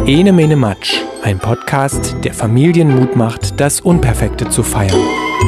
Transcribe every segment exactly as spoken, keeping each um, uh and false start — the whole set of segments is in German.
Ene Mene Matsch, ein Podcast, der Familien Mut macht, das Unperfekte zu feiern.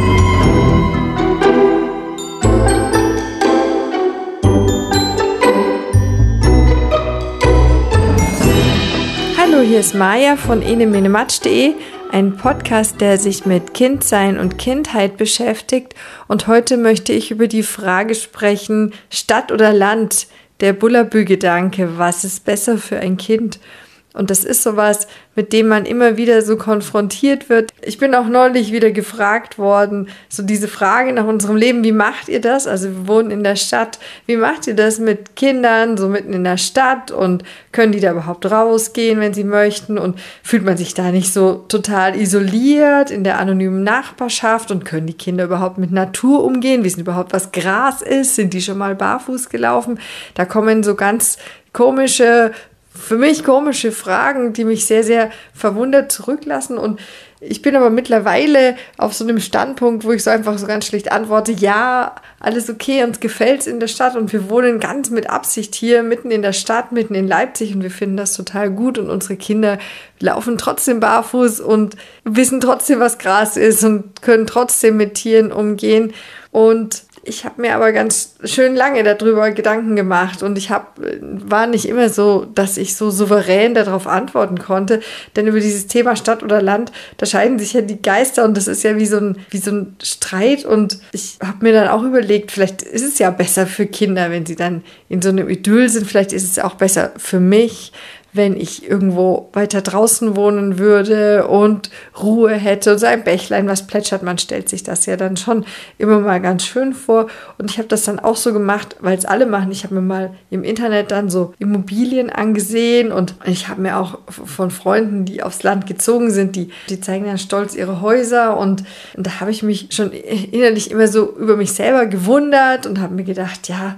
Hallo, hier ist Maja von ene mene matsch punkt de, ein Podcast, der sich mit Kindsein und Kindheit beschäftigt. Und heute möchte ich über die Frage sprechen, Stadt oder Land, der Bullabü-Gedanke, was ist besser für ein Kind? Und das ist sowas, mit dem man immer wieder so konfrontiert wird. Ich bin auch neulich wieder gefragt worden, so diese Frage nach unserem Leben, wie macht ihr das? Also wir wohnen in der Stadt, wie macht ihr das mit Kindern, so mitten in der Stadt? Und können die da überhaupt rausgehen, wenn sie möchten? Und fühlt man sich da nicht so total isoliert in der anonymen Nachbarschaft? Und können die Kinder überhaupt mit Natur umgehen? Wissen überhaupt, was Gras ist? Sind die schon mal barfuß gelaufen? Da kommen so ganz komische Für mich komische Fragen, die mich sehr, sehr verwundert zurücklassen. Und ich bin aber mittlerweile auf so einem Standpunkt, wo ich so einfach so ganz schlicht antworte, ja, alles okay, uns gefällt's in der Stadt und wir wohnen ganz mit Absicht hier mitten in der Stadt, mitten in Leipzig und wir finden das total gut und unsere Kinder laufen trotzdem barfuß und wissen trotzdem, was Gras ist und können trotzdem mit Tieren umgehen. Und ich habe mir aber ganz schön lange darüber Gedanken gemacht und ich hab, war nicht immer so, dass ich so souverän darauf antworten konnte, denn über dieses Thema Stadt oder Land, da scheiden sich ja die Geister und das ist ja wie so ein, wie so ein Streit und ich habe mir dann auch überlegt, vielleicht ist es ja besser für Kinder, wenn sie dann in so einem Idyll sind, vielleicht ist es auch besser für mich, wenn ich irgendwo weiter draußen wohnen würde und Ruhe hätte und so ein Bächlein, was plätschert, man stellt sich das ja dann schon immer mal ganz schön vor. Und ich habe das dann auch so gemacht, weil es alle machen. Ich habe mir mal im Internet dann so Immobilien angesehen und ich habe mir auch von Freunden, die aufs Land gezogen sind, die, die zeigen dann stolz ihre Häuser und, und da habe ich mich schon innerlich immer so über mich selber gewundert und habe mir gedacht, ja,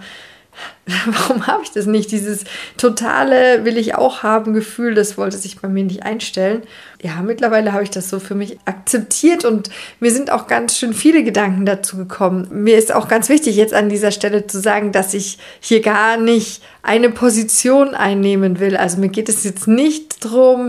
warum habe ich das nicht? Dieses totale will ich auch haben Gefühl, das wollte sich bei mir nicht einstellen. Ja, mittlerweile habe ich das so für mich akzeptiert und mir sind auch ganz schön viele Gedanken dazu gekommen. Mir ist auch ganz wichtig, jetzt an dieser Stelle zu sagen, dass ich hier gar nicht eine Position einnehmen will. Also mir geht es jetzt nicht darum,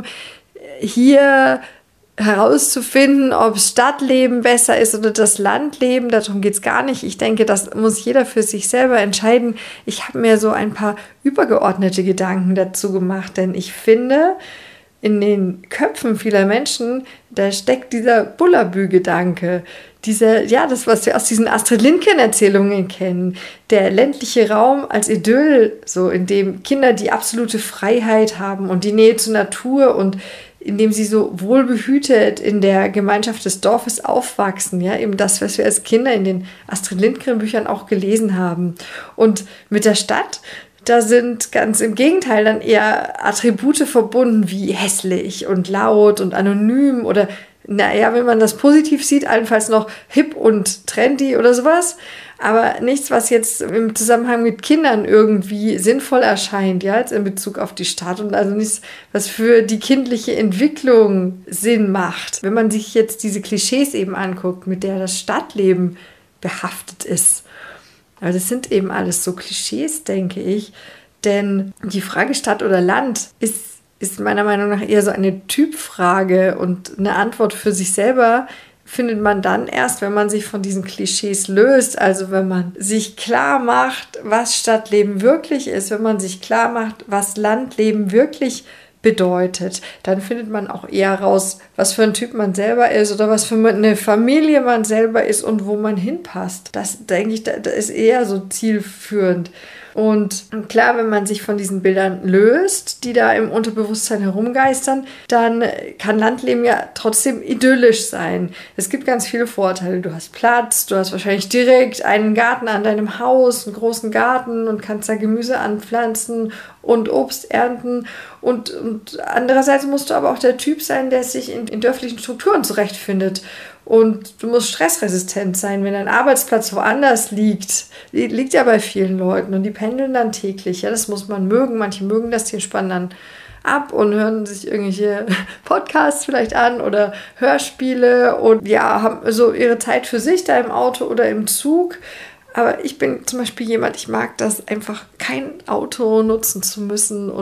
hier herauszufinden, ob Stadtleben besser ist oder das Landleben, darum geht es gar nicht. Ich denke, das muss jeder für sich selber entscheiden. Ich habe mir so ein paar übergeordnete Gedanken dazu gemacht, denn ich finde, in den Köpfen vieler Menschen, da steckt dieser Bullabü-Gedanke, dieser, ja, das, was wir aus diesen Astrid Lindgren-Erzählungen kennen, der ländliche Raum als Idyll, so in dem Kinder die absolute Freiheit haben und die Nähe zur Natur und indem sie so wohlbehütet in der Gemeinschaft des Dorfes aufwachsen, ja, eben das, was wir als Kinder in den Astrid Lindgren-Büchern auch gelesen haben. Und mit der Stadt, da sind ganz im Gegenteil dann eher Attribute verbunden wie hässlich und laut und anonym oder, naja, wenn man das positiv sieht, allenfalls noch hip und trendy oder sowas. Aber nichts, was jetzt im Zusammenhang mit Kindern irgendwie sinnvoll erscheint, ja, jetzt in Bezug auf die Stadt und also nichts, was für die kindliche Entwicklung Sinn macht. Wenn man sich jetzt diese Klischees eben anguckt, mit der das Stadtleben behaftet ist. Aber das sind eben alles so Klischees, denke ich, denn die Frage Stadt oder Land ist, ist meiner Meinung nach eher so eine Typfrage und eine Antwort für sich selber findet man dann erst, wenn man sich von diesen Klischees löst, also wenn man sich klar macht, was Stadtleben wirklich ist, wenn man sich klar macht, was Landleben wirklich bedeutet, dann findet man auch eher raus, was für ein Typ man selber ist oder was für eine Familie man selber ist und wo man hinpasst. Das, denke ich, das ist eher so zielführend. Und klar, wenn man sich von diesen Bildern löst, die da im Unterbewusstsein herumgeistern, dann kann Landleben ja trotzdem idyllisch sein. Es gibt ganz viele Vorteile. Du hast Platz, du hast wahrscheinlich direkt einen Garten an deinem Haus, einen großen Garten und kannst da Gemüse anpflanzen und Obst ernten. Und, und andererseits musst du aber auch der Typ sein, der sich in, in dörflichen Strukturen zurechtfindet. Und du musst stressresistent sein, wenn dein Arbeitsplatz woanders liegt. Liegt ja bei vielen Leuten und die pendeln dann täglich. Ja, das muss man mögen. Manche mögen das, die spannen dann ab und hören sich irgendwelche Podcasts vielleicht an oder Hörspiele und ja, haben so ihre Zeit für sich da im Auto oder im Zug. Aber ich bin zum Beispiel jemand, ich mag das einfach, kein Auto nutzen zu müssen und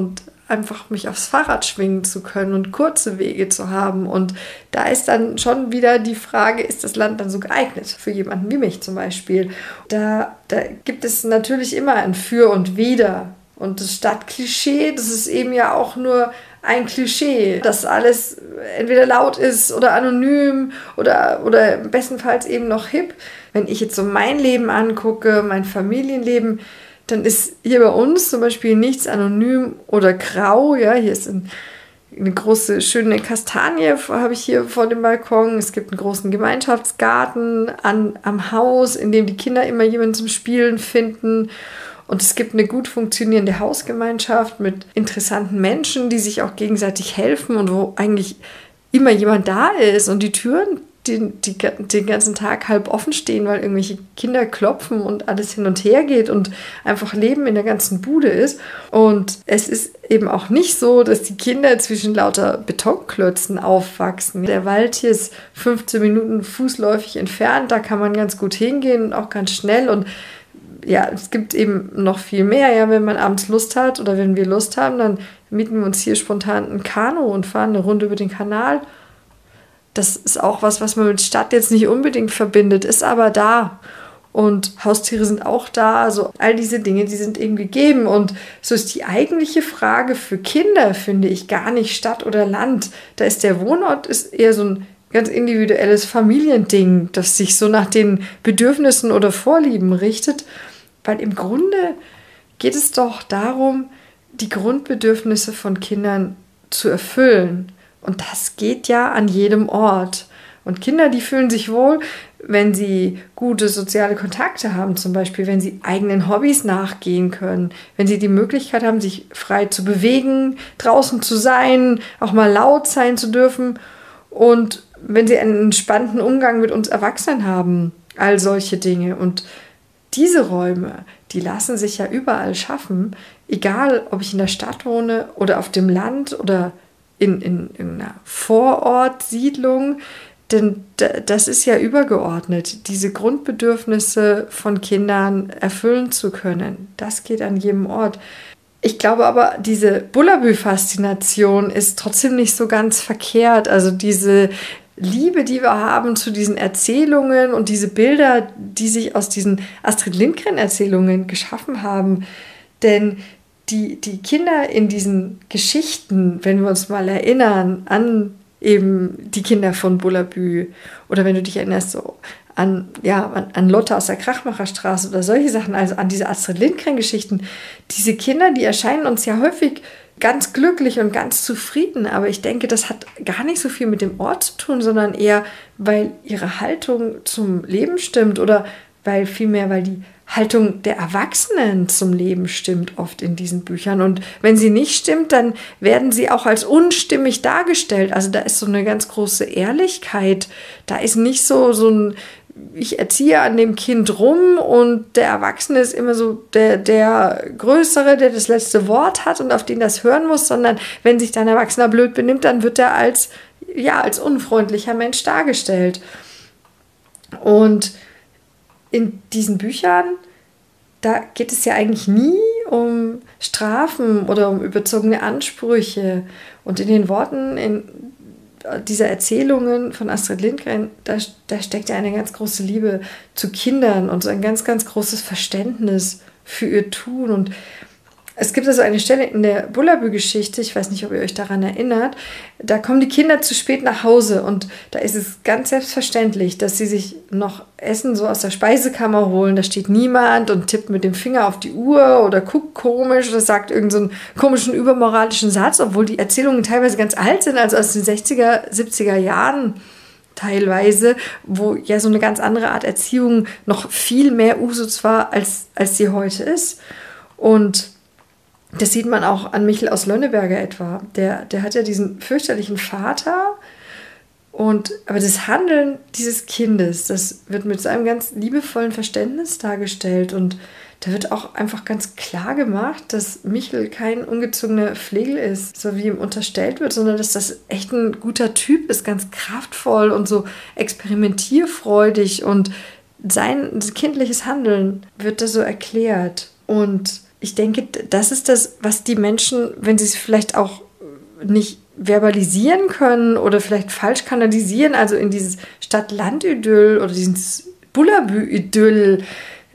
einfach mich aufs Fahrrad schwingen zu können und kurze Wege zu haben. Und da ist dann schon wieder die Frage, ist das Land dann so geeignet für jemanden wie mich zum Beispiel? Da, da gibt es natürlich immer ein Für und Wider. Und das Stadtklischee, das ist eben ja auch nur ein Klischee, dass alles entweder laut ist oder anonym oder, oder bestenfalls eben noch hip. Wenn ich jetzt so mein Leben angucke, mein Familienleben, dann ist hier bei uns zum Beispiel nichts anonym oder grau. Ja, hier ist ein, eine große, schöne Kastanie, habe ich hier vor dem Balkon. Es gibt einen großen Gemeinschaftsgarten an, am Haus, in dem die Kinder immer jemanden zum Spielen finden. Und es gibt eine gut funktionierende Hausgemeinschaft mit interessanten Menschen, die sich auch gegenseitig helfen und wo eigentlich immer jemand da ist und die Türen die, die, den ganzen Tag halb offen stehen, weil irgendwelche Kinder klopfen und alles hin und her geht und einfach Leben in der ganzen Bude ist. Und es ist eben auch nicht so, dass die Kinder zwischen lauter Betonklötzen aufwachsen. Der Wald hier ist fünfzehn Minuten fußläufig entfernt, da kann man ganz gut hingehen und auch ganz schnell. Und ja, es gibt eben noch viel mehr. Ja, wenn man abends Lust hat oder wenn wir Lust haben, dann mieten wir uns hier spontan ein Kanu und fahren eine Runde über den Kanal. Das ist auch was, was man mit Stadt jetzt nicht unbedingt verbindet, ist aber da. Und Haustiere sind auch da. Also all diese Dinge, die sind eben gegeben. Und so ist die eigentliche Frage für Kinder, finde ich, gar nicht Stadt oder Land. Da ist der Wohnort ist eher so ein ganz individuelles Familiending, das sich so nach den Bedürfnissen oder Vorlieben richtet. Weil im Grunde geht es doch darum, die Grundbedürfnisse von Kindern zu erfüllen. Und das geht ja an jedem Ort. Und Kinder, die fühlen sich wohl, wenn sie gute soziale Kontakte haben, zum Beispiel, wenn sie eigenen Hobbys nachgehen können, wenn sie die Möglichkeit haben, sich frei zu bewegen, draußen zu sein, auch mal laut sein zu dürfen und wenn sie einen entspannten Umgang mit uns Erwachsenen haben, all solche Dinge. Und diese Räume, die lassen sich ja überall schaffen, egal ob ich in der Stadt wohne oder auf dem Land oder in, in, in einer Vorortsiedlung, denn das ist ja übergeordnet, diese Grundbedürfnisse von Kindern erfüllen zu können. Das geht an jedem Ort. Ich glaube aber, diese Bullabü-Faszination ist trotzdem nicht so ganz verkehrt. Also diese Liebe, die wir haben zu diesen Erzählungen und diese Bilder, die sich aus diesen Astrid Lindgren-Erzählungen geschaffen haben. Denn die, die Kinder in diesen Geschichten, wenn wir uns mal erinnern an eben die Kinder von Bullabü oder wenn du dich erinnerst so an, ja, an, an Lotte aus der Krachmacherstraße oder solche Sachen, also an diese Astrid Lindgren-Geschichten, diese Kinder, die erscheinen uns ja häufig ganz glücklich und ganz zufrieden, aber ich denke, das hat gar nicht so viel mit dem Ort zu tun, sondern eher, weil ihre Haltung zum Leben stimmt oder weil vielmehr, weil die Haltung der Erwachsenen zum Leben stimmt oft in diesen Büchern. Und wenn sie nicht stimmt, dann werden sie auch als unstimmig dargestellt. Also da ist so eine ganz große Ehrlichkeit. Da ist nicht so, so ein, ich erziehe an dem Kind rum und der Erwachsene ist immer so der, der Größere, der das letzte Wort hat und auf den das hören muss, sondern wenn sich dann ein Erwachsener blöd benimmt, dann wird er als, ja, als unfreundlicher Mensch dargestellt. Und in diesen Büchern, da geht es ja eigentlich nie um Strafen oder um überzogene Ansprüche. Und in den Worten in dieser Erzählungen von Astrid Lindgren, da, da steckt ja eine ganz große Liebe zu Kindern und so ein ganz, ganz großes Verständnis für ihr Tun. Und es gibt also eine Stelle in der Bullabü-Geschichte, ich weiß nicht, ob ihr euch daran erinnert, da kommen die Kinder zu spät nach Hause und da ist es ganz selbstverständlich, dass sie sich noch Essen so aus der Speisekammer holen. Da steht niemand und tippt mit dem Finger auf die Uhr oder guckt komisch oder sagt irgendeinen so komischen, übermoralischen Satz, obwohl die Erzählungen teilweise ganz alt sind, also aus den sechziger, siebziger Jahren teilweise, wo ja so eine ganz andere Art Erziehung noch viel mehr Usus war, als, als sie heute ist. Und das sieht man auch an Michel aus Lönneberger etwa. Der, der hat ja diesen fürchterlichen Vater. Und, aber das Handeln dieses Kindes, das wird mit so einem ganz liebevollen Verständnis dargestellt. Und da wird auch einfach ganz klar gemacht, dass Michel kein ungezogener Flegel ist, so wie ihm unterstellt wird, sondern dass das echt ein guter Typ ist, ganz kraftvoll und so experimentierfreudig. Und sein kindliches Handeln wird da so erklärt. Und ich denke, das ist das, was die Menschen, wenn sie es vielleicht auch nicht verbalisieren können oder vielleicht falsch kanalisieren, also in dieses Stadt-Land-Idyll oder dieses Bullabü-Idyll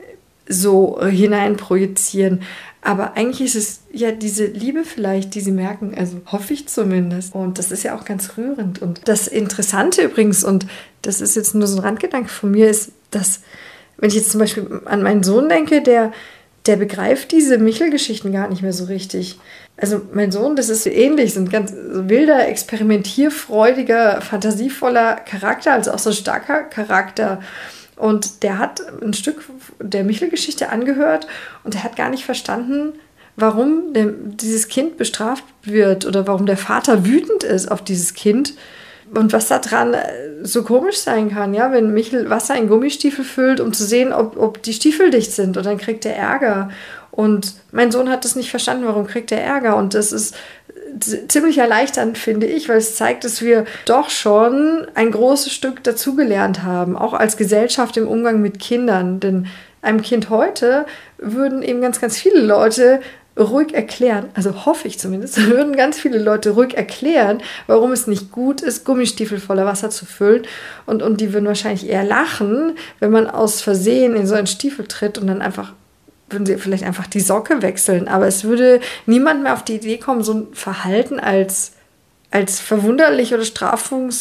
so hineinprojizieren. Aber eigentlich ist es ja diese Liebe vielleicht, die sie merken, also hoffe ich zumindest. Und das ist ja auch ganz rührend. Und das Interessante übrigens, und das ist jetzt nur so ein Randgedanke von mir, ist, dass, wenn ich jetzt zum Beispiel an meinen Sohn denke, der, der begreift diese Michel-Geschichten gar nicht mehr so richtig. Also mein Sohn, das ist so ähnlich, so ein ganz wilder, experimentierfreudiger, fantasievoller Charakter, also auch so ein starker Charakter. Und der hat ein Stück der Michel-Geschichte angehört und er hat gar nicht verstanden, warum der, dieses Kind bestraft wird oder warum der Vater wütend ist auf dieses Kind und was daran so komisch sein kann, ja, wenn Michel Wasser in Gummistiefel füllt, um zu sehen, ob, ob die Stiefel dicht sind, und dann kriegt er Ärger. Und mein Sohn hat das nicht verstanden, warum kriegt er Ärger. Und das ist ziemlich erleichternd, finde ich, weil es zeigt, dass wir doch schon ein großes Stück dazugelernt haben, auch als Gesellschaft im Umgang mit Kindern. Denn einem Kind heute würden eben ganz, ganz viele Leute ruhig erklären, also hoffe ich zumindest, würden ganz viele Leute ruhig erklären, warum es nicht gut ist, Gummistiefel voller Wasser zu füllen. Und, und die würden wahrscheinlich eher lachen, wenn man aus Versehen in so einen Stiefel tritt und dann einfach würden sie vielleicht einfach die Socke wechseln. Aber es würde niemand mehr auf die Idee kommen, so ein Verhalten als, als verwunderlich oder strafungs,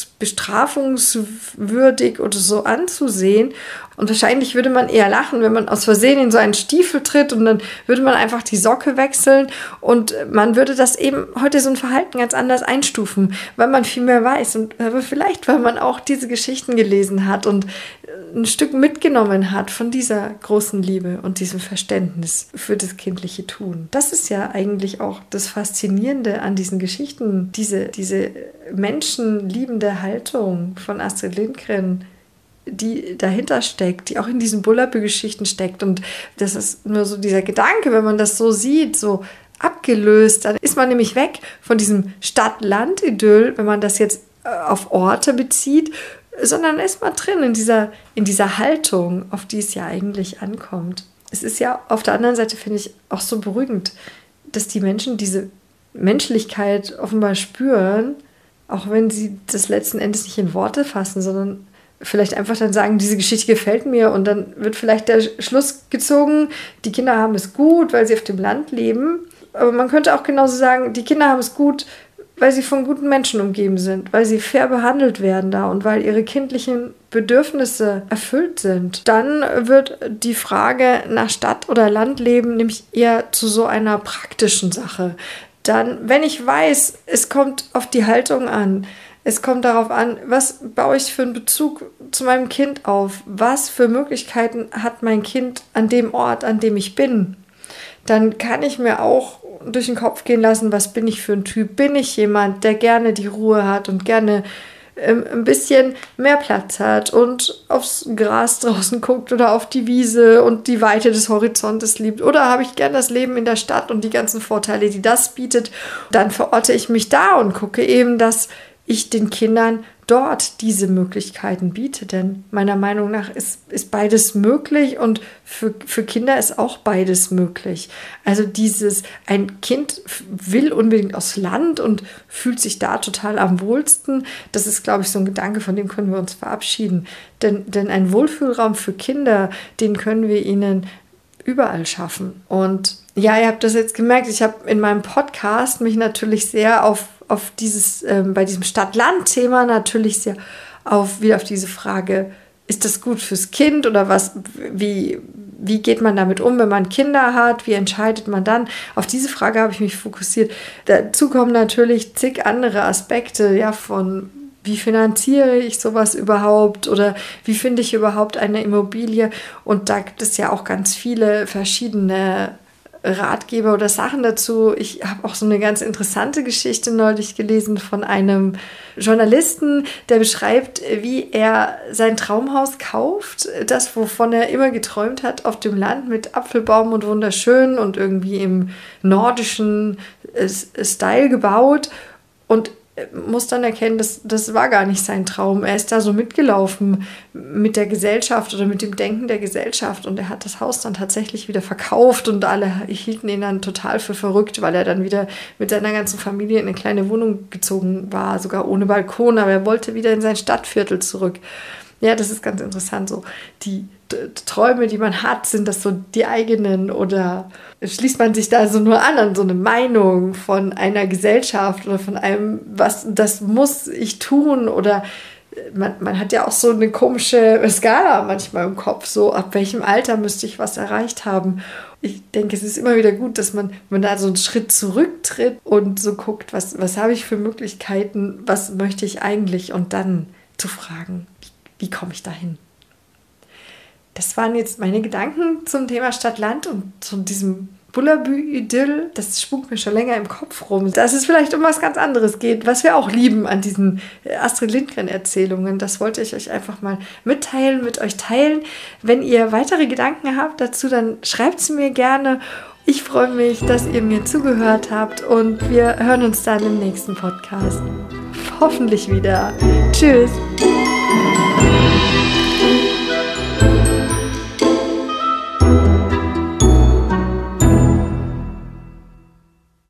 bestrafungswürdig oder so anzusehen. Und wahrscheinlich würde man eher lachen, wenn man aus Versehen in so einen Stiefel tritt und dann würde man einfach die Socke wechseln und man würde das eben heute so ein Verhalten ganz anders einstufen, weil man viel mehr weiß und aber vielleicht, weil man auch diese Geschichten gelesen hat und ein Stück mitgenommen hat von dieser großen Liebe und diesem Verständnis für das kindliche Tun. Das ist ja eigentlich auch das Faszinierende an diesen Geschichten, diese, diese menschenliebende Haltung von Astrid Lindgren, die dahinter steckt, die auch in diesen Bullabü-Geschichten steckt. Und das ist nur so dieser Gedanke, wenn man das so sieht, so abgelöst, dann ist man nämlich weg von diesem Stadt-Land-Idyll, wenn man das jetzt auf Orte bezieht, sondern ist man drin in dieser, in dieser Haltung, auf die es ja eigentlich ankommt. Es ist ja auf der anderen Seite, finde ich, auch so beruhigend, dass die Menschen diese Menschlichkeit offenbar spüren, auch wenn sie das letzten Endes nicht in Worte fassen, sondern vielleicht einfach dann sagen, diese Geschichte gefällt mir und dann wird vielleicht der Schluss gezogen, die Kinder haben es gut, weil sie auf dem Land leben. Aber man könnte auch genauso sagen, die Kinder haben es gut, weil sie von guten Menschen umgeben sind, weil sie fair behandelt werden da und weil ihre kindlichen Bedürfnisse erfüllt sind. Dann wird die Frage nach Stadt- oder Landleben nämlich eher zu so einer praktischen Sache. Dann, wenn ich weiß, es kommt auf die Haltung an, es kommt darauf an, was baue ich für einen Bezug zu meinem Kind auf, was für Möglichkeiten hat mein Kind an dem Ort, an dem ich bin, dann kann ich mir auch durch den Kopf gehen lassen, was bin ich für ein Typ? Bin ich jemand, der gerne die Ruhe hat und gerne ähm, ein bisschen mehr Platz hat und aufs Gras draußen guckt oder auf die Wiese und die Weite des Horizontes liebt? Oder habe ich gern das Leben in der Stadt und die ganzen Vorteile, die das bietet? Dann verorte ich mich da und gucke eben, dass ich den Kindern dort diese Möglichkeiten biete. Denn meiner Meinung nach ist, ist beides möglich und für, für Kinder ist auch beides möglich. Also dieses, ein Kind will unbedingt aufs Land und fühlt sich da total am wohlsten. Das ist, glaube ich, so ein Gedanke, von dem können wir uns verabschieden. Denn, denn ein Wohlfühlraum für Kinder, den können wir ihnen überall schaffen. Und ja, ihr habt das jetzt gemerkt, ich habe in meinem Podcast mich natürlich sehr auf auf dieses, ähm, bei diesem Stadt-Land-Thema natürlich sehr auf, wieder auf diese Frage, ist das gut fürs Kind oder was, wie, wie geht man damit um, wenn man Kinder hat, wie entscheidet man dann? Auf diese Frage habe ich mich fokussiert. Dazu kommen natürlich zig andere Aspekte, ja, von wie finanziere ich sowas überhaupt oder wie finde ich überhaupt eine Immobilie? Und da gibt es ja auch ganz viele verschiedene Ratgeber oder Sachen dazu. Ich habe auch so eine ganz interessante Geschichte neulich gelesen von einem Journalisten, der beschreibt, wie er sein Traumhaus kauft, das, wovon er immer geträumt hat, auf dem Land mit Apfelbaum und wunderschön und irgendwie im nordischen Style gebaut. Und muss dann erkennen, dass das war gar nicht sein Traum. Er ist da so mitgelaufen mit der Gesellschaft oder mit dem Denken der Gesellschaft und er hat das Haus dann tatsächlich wieder verkauft und alle hielten ihn dann total für verrückt, weil er dann wieder mit seiner ganzen Familie in eine kleine Wohnung gezogen war, sogar ohne Balkon, aber er wollte wieder in sein Stadtviertel zurück. Ja, das ist ganz interessant. So die d- Träume, die man hat, sind das so die eigenen oder schließt man sich da so nur an an so eine Meinung von einer Gesellschaft oder von einem, was das muss ich tun oder man, man hat ja auch so eine komische Skala manchmal im Kopf, so ab welchem Alter müsste ich was erreicht haben. Ich denke, es ist immer wieder gut, dass man, wenn man da so einen Schritt zurücktritt und so guckt, was, was habe ich für Möglichkeiten, was möchte ich eigentlich und dann zu fragen, wie komme ich dahin? Das waren jetzt meine Gedanken zum Thema Stadt-Land und zu diesem Bullabü-Idyll. Das spukt mir schon länger im Kopf rum. Dass es vielleicht um was ganz anderes geht, was wir auch lieben an diesen Astrid Lindgren-Erzählungen. Das wollte ich euch einfach mal mitteilen, mit euch teilen. Wenn ihr weitere Gedanken habt dazu, dann schreibt sie mir gerne. Ich freue mich, dass ihr mir zugehört habt und wir hören uns dann im nächsten Podcast. Hoffentlich wieder. Tschüss.